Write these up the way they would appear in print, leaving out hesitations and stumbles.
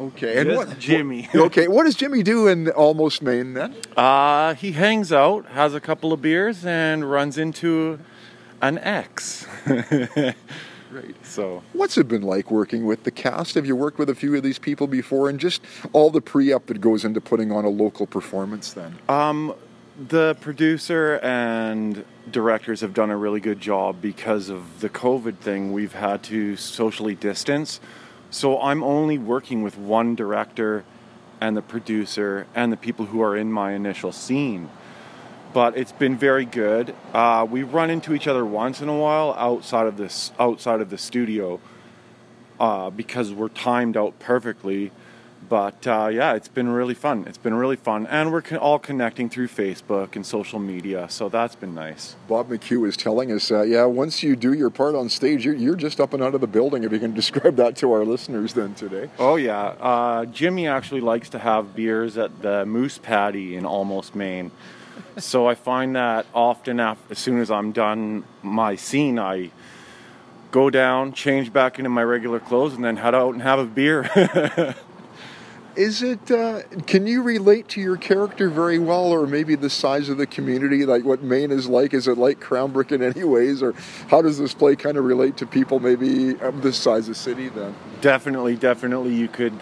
Okay. And Just Jimmy. Okay. What does Jimmy do in Almost Maine then? He hangs out, has a couple of beers, and runs into an ex. Right. So, What's it been like working with the cast? Have you worked with a few of these people before, and just all the pre-up that goes into putting on a local performance then? the producer and directors have done a really good job because of the COVID thing. We've had to socially distance. So I'm only working with one director and the producer and the people who are in my initial scene. But it's been very good. We run into each other once in a while outside of the studio because we're timed out perfectly. But yeah, it's been really fun. And we're all connecting through Facebook and social media, so that's been nice. Bob McHugh is telling us, once you do your part on stage, you're just up and out of the building. If you can describe that to our listeners then today. Oh yeah, Jimmy actually likes to have beers at the Moose Patty in Almost Maine. So I find that often as soon as I'm done my scene, I go down, change back into my regular clothes, and then head out and have a beer. Is it, can you relate to your character very well, or maybe the size of the community, like what Maine is like? Is it like Cranbrook in any ways, or how does this play kind of relate to people maybe of this size of city then? Definitely, you could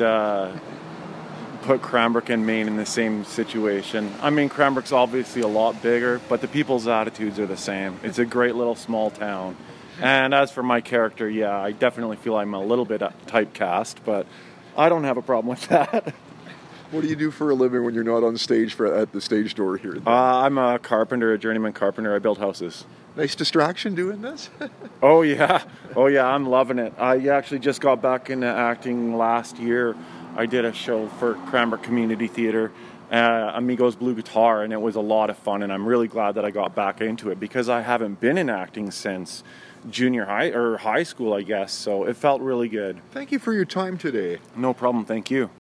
put Cranbrook and Maine in the same situation. I mean, Cranbrook's obviously a lot bigger, but the people's attitudes are the same. It's a great little small town. And as for my character, yeah, I definitely feel I'm a little bit typecast, but I don't have a problem with that. What do you do for a living when you're not on stage at the stage door here? I'm a carpenter, a journeyman carpenter. I build houses. Nice distraction doing this? Oh yeah, I'm loving it. I actually just got back into acting last year. I did a show for Cranbrook Community Theatre, Amigos Blue Guitar, and it was a lot of fun, and I'm really glad that I got back into it because I haven't been in acting since junior high or high school, I guess, so it felt really good. Thank you for your time today. No problem, thank you.